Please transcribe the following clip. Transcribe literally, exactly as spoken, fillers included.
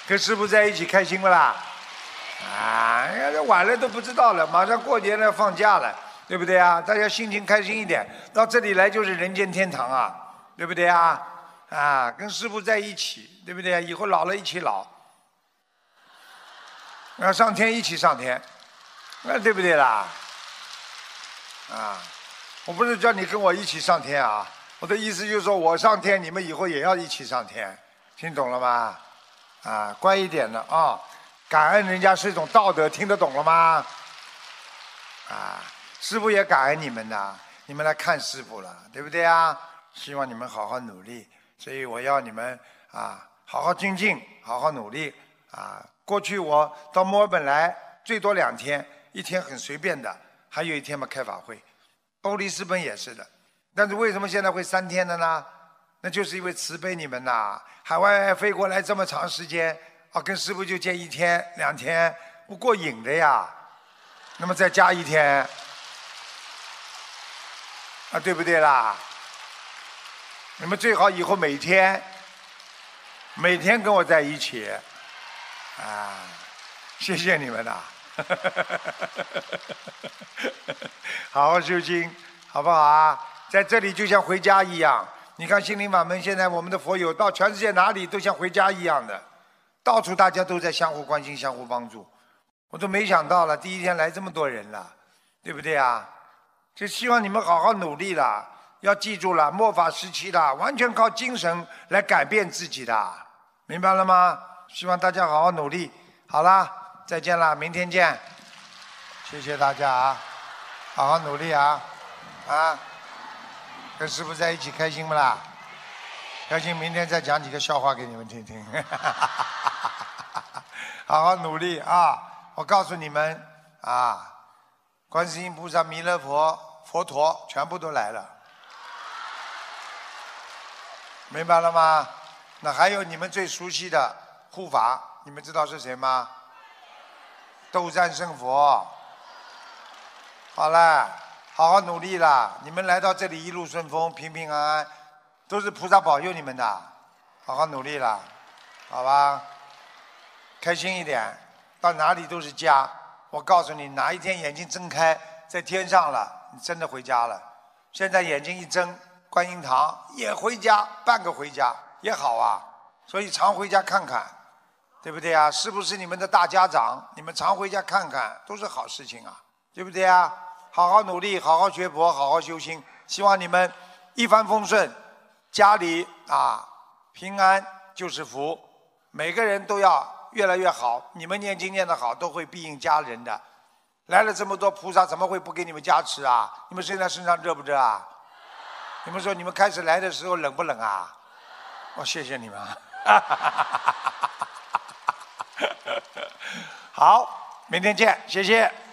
跟师父在一起开心不啦？啊，这晚了都不知道了，马上过年了，放假了，对不对啊？大家心情开心一点，到这里来就是人间天堂啊，对不对啊？啊，跟师父在一起，对不对？以后老了一起老，要上天一起上天，那对不对啦？啊，我不是叫你跟我一起上天啊，我的意思就是说我上天，你们以后也要一起上天，听懂了吗？啊，乖一点的啊。感恩人家是一种道德，听得懂了吗？啊，师父也感恩你们的，你们来看师父了，对不对啊？希望你们好好努力，所以我要你们啊，好好精进，好好努力啊。过去我到墨尔本来最多两天，一天很随便的，还有一天嘛开法会。欧里斯本也是的，但是为什么现在会三天的呢？那就是因为慈悲你们呐，海外飞过来这么长时间。啊，跟师父就见一天两天不过瘾的呀，那么再加一天，啊，对不对啦？你们最好以后每天，每天跟我在一起，啊，谢谢你们啦，好好修心，好不好啊？在这里就像回家一样，你看心灵法门现在我们的佛友到全世界哪里都像回家一样的。到处大家都在相互关心、相互帮助，我都没想到了，第一天来这么多人了，对不对啊？就希望你们好好努力了，要记住了，末法时期了，完全靠精神来改变自己的，明白了吗？希望大家好好努力。好啦，再见了，明天见，谢谢大家啊，好好努力啊，啊，跟师父在一起开心不啦？开心，明天再讲几个笑话给你们听听。好好努力啊！我告诉你们啊，观世音菩萨、弥勒佛、佛陀全部都来了，明白了吗？那还有你们最熟悉的护法，你们知道是谁吗？斗战胜佛。好了，好好努力啦！你们来到这里一路顺风，平平安安。都是菩萨保佑你们的，好好努力了，好吧？开心一点，到哪里都是家。我告诉你，哪一天眼睛睁开，在天上了，你真的回家了。现在眼睛一睁，观音堂也回家，半个回家也好啊。所以常回家看看，对不对啊？是不是你们的大家长？你们常回家看看，都是好事情啊，对不对啊？好好努力，好好学佛，好好修心，希望你们一帆风顺。家里啊，平安就是福，每个人都要越来越好。你们念经念得好，都会庇应家人的。来了这么多菩萨，怎么会不给你们加持啊？你们现在身上热不热啊？你们说你们开始来的时候冷不冷啊？我、哦、谢谢你们。好，明天见，谢谢。